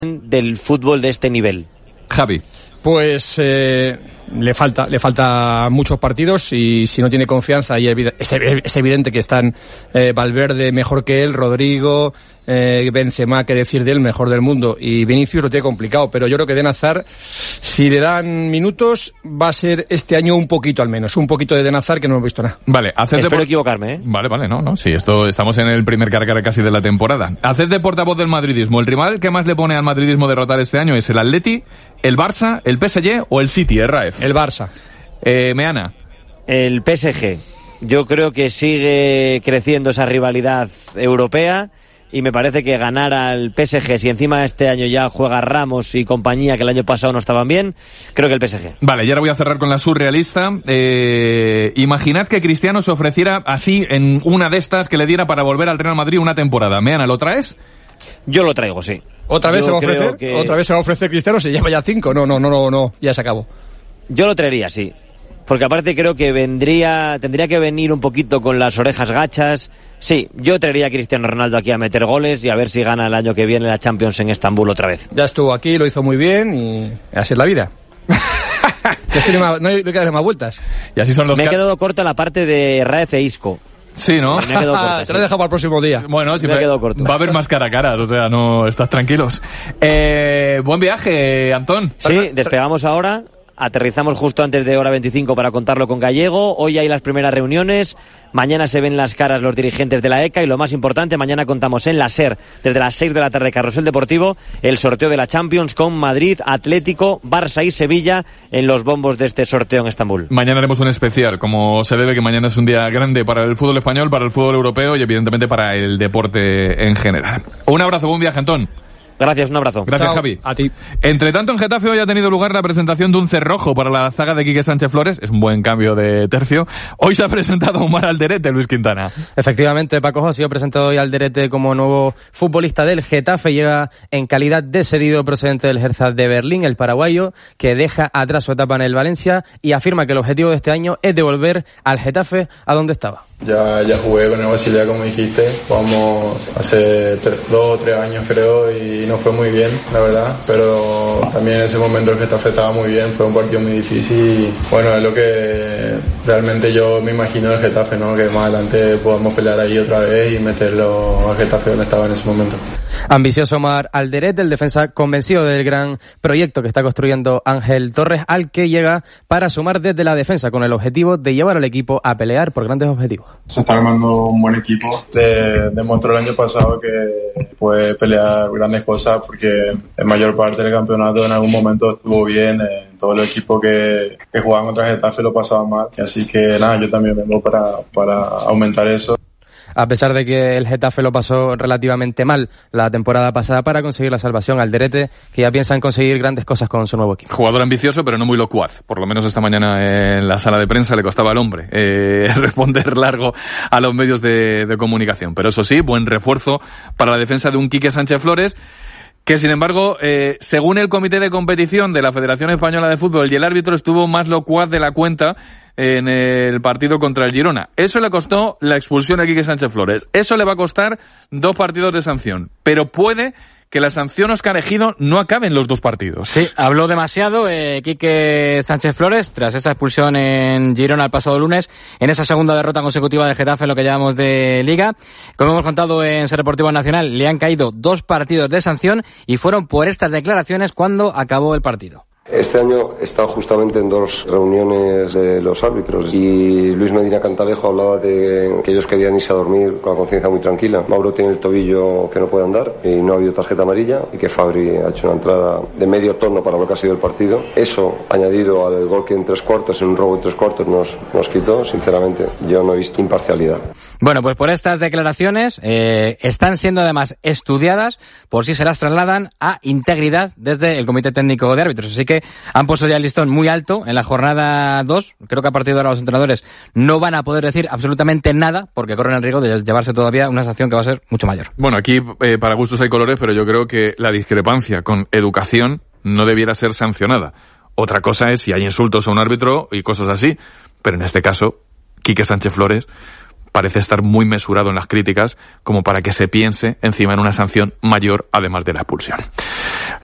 del fútbol de este nivel. Javi. Pues le falta muchos partidos y si no tiene confianza, y es evidente que están Valverde mejor que él, Rodrigo, Benzema, que decir de él, mejor del mundo, y Vinicius lo tiene complicado, pero yo creo que Eden Hazard, si le dan minutos, va a ser este año un poquito al menos, un poquito de Eden Hazard que no hemos visto nada. Vale, espero equivocarme, ¿eh? Vale, no, sí, estamos en el primer cargar casi de la temporada. Haced de portavoz del madridismo. ¿El rival que más le pone al madridismo derrotar este año es el Atleti, el Barça, el PSG o el City, Raef? El Barça. Meana. El PSG. Yo creo que sigue creciendo esa rivalidad europea y me parece que ganar al PSG, si encima este año ya juega Ramos y compañía, que el año pasado no estaban bien, creo que el PSG. Vale, y ahora voy a cerrar con la surrealista. Imaginad que Cristiano se ofreciera así en una de estas que le diera para volver al Real Madrid una temporada. Meana, ¿lo traes? Yo lo traigo, sí. ¿Otra vez se va a ofrecer? ¿Otra vez se va a ofrecer Cristiano? Se lleva ya 5. No, ya se acabó. Yo lo traería, sí. Porque aparte creo que tendría que venir un poquito con las orejas gachas. Sí, yo traería a Cristiano Ronaldo aquí a meter goles y a ver si gana el año que viene la Champions en Estambul otra vez. Ya estuvo aquí, lo hizo muy bien y así es la vida. Es que no hay que darle más vueltas. Y así son los Me he quedado corto en la parte de Raef e Isco. Sí, ¿no? Me he quedado corto, te lo he dejado para el próximo día. Bueno, sí, me he quedado corto. Va a haber más cara a caras, o sea, no estás tranquilos. Buen viaje, Antón. Sí, despegamos ahora. Aterrizamos justo antes de hora 25 para contarlo con Gallego. Hoy hay las primeras reuniones. Mañana se ven las caras los dirigentes de la ECA y lo más importante, mañana contamos en la SER desde las 6 de la tarde, Carrusel Deportivo, el sorteo de la Champions con Madrid, Atlético, Barça y Sevilla en los bombos de este sorteo en Estambul. Mañana haremos un especial, como se debe, que mañana es un día grande para el fútbol español, para el fútbol europeo y evidentemente para el deporte en general. Un abrazo, buen viaje, Antón. Gracias, un abrazo. Gracias, Chao. Javi. A ti. Entre tanto, en Getafe hoy ha tenido lugar la presentación de un cerrojo para la zaga de Quique Sánchez Flores. Es un buen cambio de tercio. Hoy se ha presentado a Omar Alderete, Luis Quintana. Efectivamente, Paco, ha sido presentado hoy Alderete como nuevo futbolista del Getafe. Llega en calidad de cedido procedente del Hertha de Berlín, el paraguayo, que deja atrás su etapa en el Valencia y afirma que el objetivo de este año es devolver al Getafe a donde estaba. Ya jugué con el Basilea, como dijiste, jugamos hace 2 o 3 años creo y nos fue muy bien, la verdad, pero también en ese momento el Getafe estaba muy bien, fue un partido muy difícil y bueno, es lo que realmente yo me imagino del Getafe, ¿no? Que más adelante podamos pelear ahí otra vez y meterlo al Getafe donde estaba en ese momento. Ambicioso Omar Alderete, el defensa convencido del gran proyecto que está construyendo Ángel Torres, al que llega para sumar desde la defensa con el objetivo de llevar al equipo a pelear por grandes objetivos. Se está armando un buen equipo. Demostró el año pasado que puede pelear grandes cosas porque en mayor parte del campeonato en algún momento estuvo bien. Todos los equipos que jugaban contra Getafe lo pasaban mal. Así que nada, yo también vengo para aumentar eso. A pesar de que el Getafe lo pasó relativamente mal la temporada pasada para conseguir la salvación, Alderete, que ya piensa en conseguir grandes cosas con su nuevo equipo. Jugador ambicioso, pero no muy locuaz. Por lo menos esta mañana en la sala de prensa le costaba al hombre responder largo a los medios de comunicación. Pero eso sí, buen refuerzo para la defensa de un Quique Sánchez Flores, que sin embargo, según el comité de competición de la Federación Española de Fútbol y el árbitro, estuvo más locuaz de la cuenta en el partido contra el Girona. Eso le costó la expulsión a Quique Sánchez Flores. Eso le va a costar 2 partidos de sanción. Pero puede que la sanción Óscar Ejido no acabe en los 2 partidos. Sí, habló demasiado Quique Sánchez Flores tras esa expulsión en Girona el pasado lunes, en esa segunda derrota consecutiva del Getafe, lo que llamamos de Liga. Como hemos contado en Ser Deportivo Nacional, le han caído 2 partidos de sanción y fueron por estas declaraciones cuando acabó el partido. Este año he estado justamente en 2 reuniones de los árbitros y Luis Medina Cantalejo hablaba de que ellos querían irse a dormir con la conciencia muy tranquila. Mauro tiene el tobillo que no puede andar y no ha habido tarjeta amarilla y que Fabri ha hecho una entrada de medio tono para lo que ha sido el partido. Eso, añadido al gol que en 3 cuartos, en un robo en 3 cuartos nos quitó, sinceramente yo no he visto imparcialidad. Bueno, pues por estas declaraciones están siendo además estudiadas por si se las trasladan a integridad desde el Comité Técnico de Árbitros. Así que han puesto ya el listón muy alto en la jornada 2. Creo que a partir de ahora los entrenadores no van a poder decir absolutamente nada porque corren el riesgo de llevarse todavía una sanción que va a ser mucho mayor. Bueno, aquí para gustos hay colores, pero yo creo que la discrepancia con educación no debiera ser sancionada. Otra cosa es si hay insultos a un árbitro y cosas así, pero en este caso, Quique Sánchez Flores parece estar muy mesurado en las críticas como para que se piense encima en una sanción mayor además de la expulsión.